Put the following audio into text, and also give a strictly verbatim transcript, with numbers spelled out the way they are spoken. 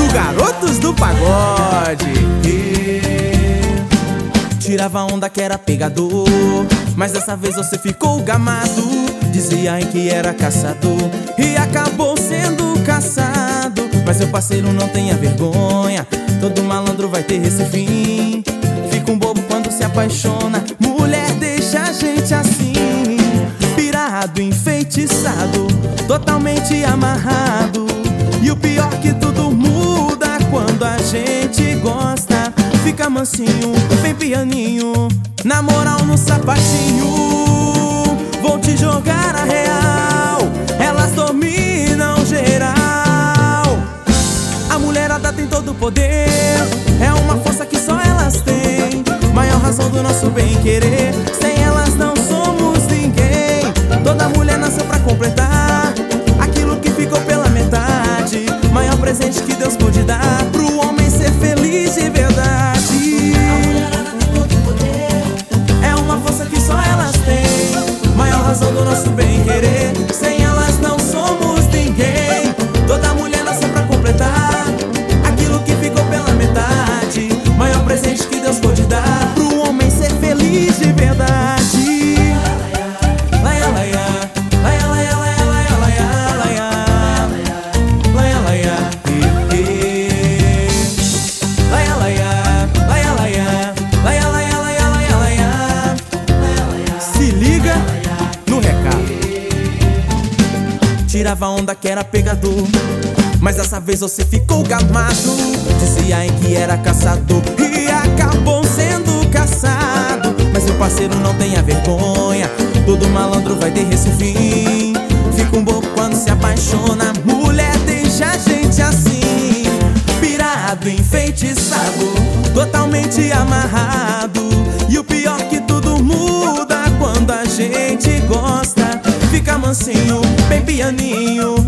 o Garotos do Pagode. Tirava onda que era pegador, mas dessa vez você ficou gamado. Dizia em que era caçador e acabou sendo caçado. Mas seu parceiro não tenha vergonha, todo malandro vai ter esse fim. Fica um bobo quando se apaixona, mulher deixa a gente assim. Pirado, enfeitiçado, totalmente amarrado. E o pior que tudo muda quando a gente gosta. Fica mansinho, bem pianinho, na moral no sapatinho. Vou te jogar a real, elas dominam geral. A mulherada tem todo o poder, é uma força que só elas têm. Maior razão do nosso bem-querer, sem elas não somos ninguém. Toda mulher nasceu pra completar aquilo que ficou pela metade. Maior presente que Deus pôde dar pro homem ser feliz de verdade. A mulherada tem todo o poder, é uma força que só elas têm. Maior razão do nosso bem-querer, sem elas não somos ninguém. Toda mulher nasceu pra completar aquilo que ficou pela metade. Maior presente que Deus pôde dar pro homem ser feliz de verdade. Tirava onda que era pegador, mas dessa vez você ficou gamado. Dizia em que era caçador e acabou sendo caçado. Mas seu parceiro não tenha vergonha, todo malandro vai ter esse fim. Fica um bobo quando se apaixona, mulher deixa a gente assim. Pirado, enfeitiçado, totalmente amarrado. E o pior que tudo muda quando a gente gosta. Fica mansinho, bem pianinho,